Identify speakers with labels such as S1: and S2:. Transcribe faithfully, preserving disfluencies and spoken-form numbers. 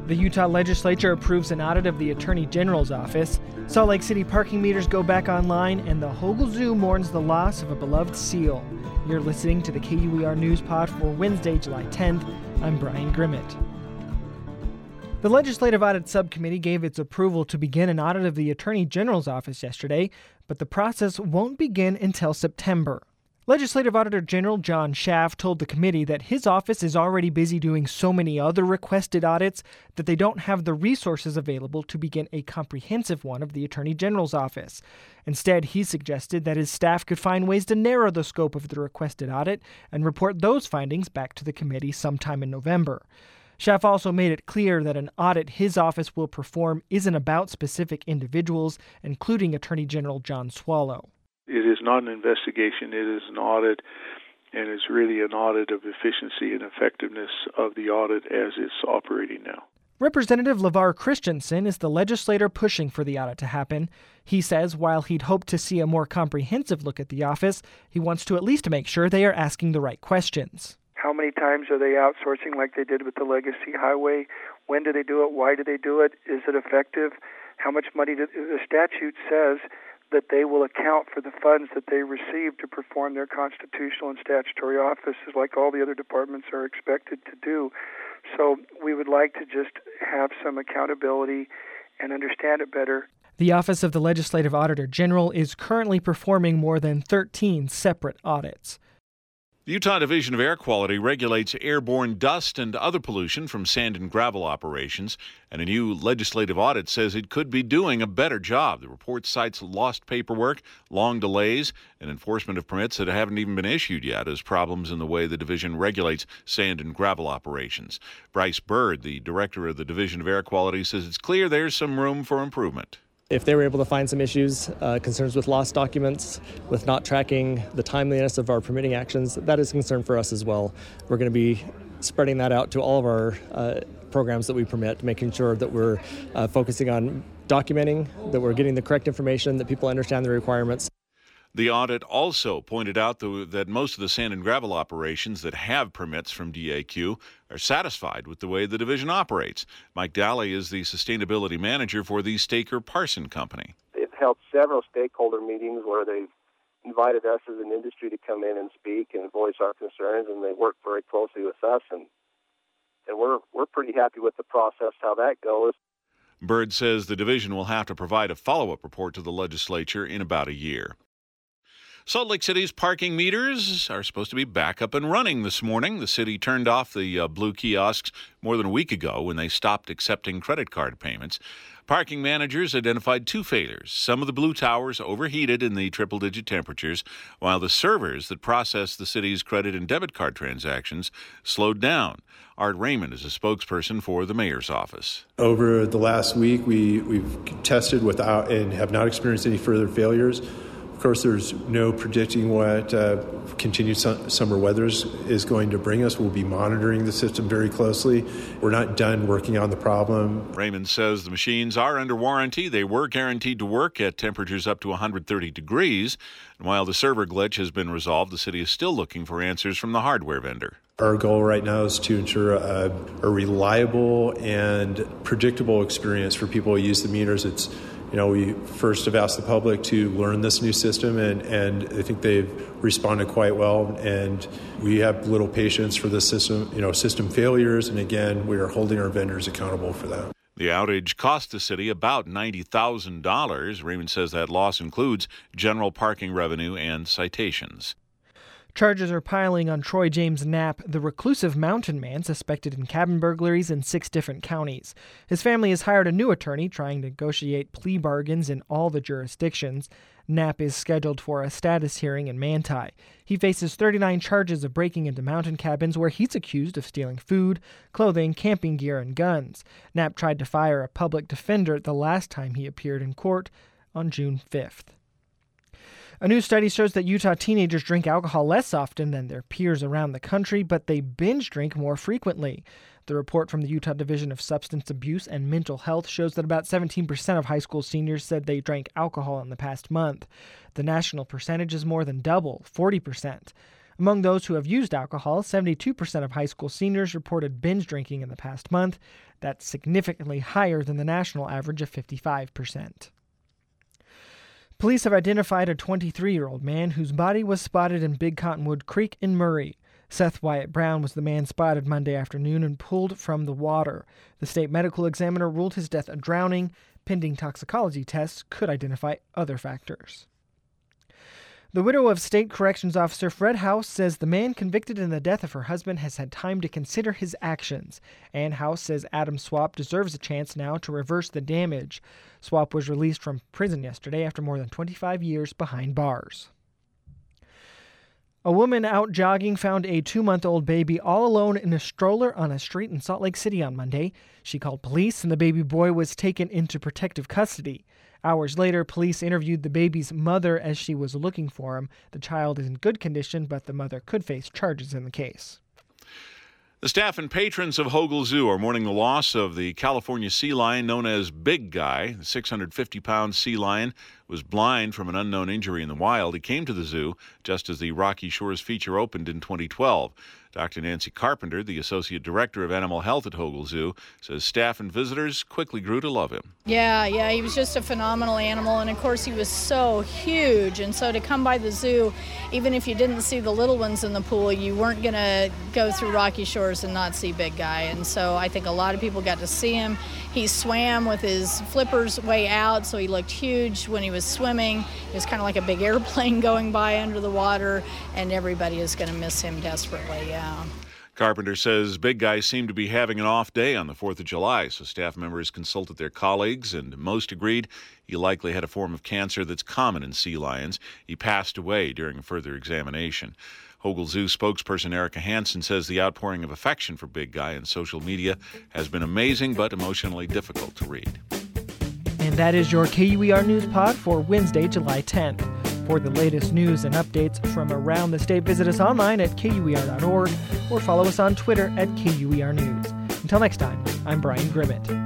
S1: The Utah legislature approves an audit of the Attorney General's office. Salt Lake City parking meters go back online, and the Hogle Zoo mourns the loss of a beloved seal. You're listening to the K U E R News Pod for Wednesday, July tenth. I'm Brian Grimmett. The Legislative Audit Subcommittee gave its approval to begin an audit of the Attorney General's office yesterday, but the process won't begin until September. Legislative Auditor General John Schaaf told the committee that his office is already busy doing so many other requested audits that they don't have the resources available to begin a comprehensive one of the Attorney General's office. Instead, he suggested that his staff could find ways to narrow the scope of the requested audit and report those findings back to the committee sometime in November. Schaaf also made it clear that an audit his office will perform isn't about specific individuals, including Attorney General John Swallow.
S2: It is not an investigation, it is an audit, and it's really an audit of efficiency and effectiveness of the audit as it's operating now.
S1: Representative LeVar Christensen is the legislator pushing for the audit to happen. He says while he'd hoped to see a more comprehensive look at the office, he wants to at least make sure they are asking the right questions.
S3: How many times are they outsourcing like they did with the Legacy Highway? When do they do it? Why do they do it? Is it effective? How much money do, the statute says that they will account for the funds that they receive to perform their constitutional and statutory offices like all the other departments are expected to do. So we would like to just have some accountability and understand it better.
S1: The Office of the Legislative Auditor General is currently performing more than thirteen separate audits.
S4: The Utah Division of Air Quality regulates airborne dust and other pollution from sand and gravel operations, and a new legislative audit says it could be doing a better job. The report cites lost paperwork, long delays, and enforcement of permits that haven't even been issued yet as problems in the way the division regulates sand and gravel operations. Bryce Bird, the director of the Division of Air Quality, says it's clear there's some room for improvement.
S5: If they were able to find some issues, uh, concerns with lost documents, with not tracking the timeliness of our permitting actions, that is a concern for us as well. We're going to be spreading that out to all of our uh, programs that we permit, making sure that we're uh, focusing on documenting, that we're getting the correct information, that people understand the requirements.
S4: The audit also pointed out the, that most of the sand and gravel operations that have permits from D A Q are satisfied with the way the division operates. Mike Daly is the sustainability manager for the Staker Parson Company.
S6: They've held several stakeholder meetings where they've invited us as an industry to come in and speak and voice our concerns, and they work very closely with us, and and we're we're pretty happy with the process, how that goes.
S4: Bird says the division will have to provide a follow-up report to the legislature in about a year. Salt Lake City's parking meters are supposed to be back up and running this morning. The city turned off the uh, blue kiosks more than a week ago when they stopped accepting credit card payments. Parking managers identified two failures. Some of the blue towers overheated in the triple-digit temperatures, while the servers that process the city's credit and debit card transactions slowed down. Art Raymond is a spokesperson for the mayor's office.
S7: Over the last week, we, we've tested without and have not experienced any further failures. Of course, there's no predicting what uh, continued su- summer weather is going to bring us. We'll be monitoring the system very closely. We're not done working on the problem.
S4: Raymond says the machines are under warranty. They were guaranteed to work at temperatures up to one hundred thirty degrees. And while the server glitch has been resolved, the city is still looking for answers from the hardware vendor.
S7: Our goal right now is to ensure a, a reliable and predictable experience for people who use the meters. It's You know, we first have asked the public to learn this new system, and, and I think they've responded quite well. And we have little patience for the system, you know, system failures. And again, we are holding our vendors accountable for that.
S4: The outage cost the city about ninety thousand dollars. Raymond says that loss includes general parking revenue and citations.
S1: Charges are piling on Troy James Knapp, the reclusive mountain man suspected in cabin burglaries in six different counties. His family has hired a new attorney trying to negotiate plea bargains in all the jurisdictions. Knapp is scheduled for a status hearing in Manti. He faces thirty-nine charges of breaking into mountain cabins where he's accused of stealing food, clothing, camping gear, and guns. Knapp tried to fire a public defender the last time he appeared in court on June fifth. A new study shows that Utah teenagers drink alcohol less often than their peers around the country, but they binge drink more frequently. The report from the Utah Division of Substance Abuse and Mental Health shows that about seventeen percent of high school seniors said they drank alcohol in the past month. The national percentage is more than double, forty percent. Among those who have used alcohol, seventy-two percent of high school seniors reported binge drinking in the past month. That's significantly higher than the national average of fifty-five percent. Police have identified a twenty-three-year-old man whose body was spotted in Big Cottonwood Creek in Murray. Seth Wyatt Brown was the man spotted Monday afternoon and pulled from the water. The state medical examiner ruled his death a drowning. Pending toxicology tests could identify other factors. The widow of State Corrections Officer Fred House says the man convicted in the death of her husband has had time to consider his actions. And House says Adam Swap deserves a chance now to reverse the damage. Swap was released from prison yesterday after more than twenty-five years behind bars. A woman out jogging found a two-month-old baby all alone in a stroller on a street in Salt Lake City on Monday. She called police, and the baby boy was taken into protective custody. Hours later, police interviewed the baby's mother as she was looking for him. The child is in good condition, but the mother could face charges in the case.
S4: The staff and patrons of Hogle Zoo are mourning the loss of the California sea lion known as Big Guy. The six hundred fifty pound sea lion was blind from an unknown injury in the wild. He came to the zoo just as the Rocky Shores feature opened in twenty twelve. Doctor Nancy Carpenter, the Associate Director of Animal Health at Hogle Zoo, says staff and visitors quickly grew to love him.
S8: Yeah, yeah, he was just a phenomenal animal, and of course he was so huge, and so to come by the zoo, even if you didn't see the little ones in the pool, you weren't going to go through Rocky Shores and not see Big Guy, and so I think a lot of people got to see him. He swam with his flippers way out, so he looked huge when he was swimming. He was kind of like a big airplane going by under the water, and everybody is going to miss him desperately, yeah.
S4: Carpenter says Big Guy seemed to be having an off day on the fourth of July, so staff members consulted their colleagues, and most agreed he likely had a form of cancer that's common in sea lions. He passed away during a further examination. Hogle Zoo spokesperson Erica Hansen says the outpouring of affection for Big Guy in social media has been amazing but emotionally difficult to read.
S1: And that is your K U E R News Pod for Wednesday, July tenth. For the latest news and updates from around the state, visit us online at K U E R dot org or follow us on Twitter at K U E R News. Until next time, I'm Brian Grimmett.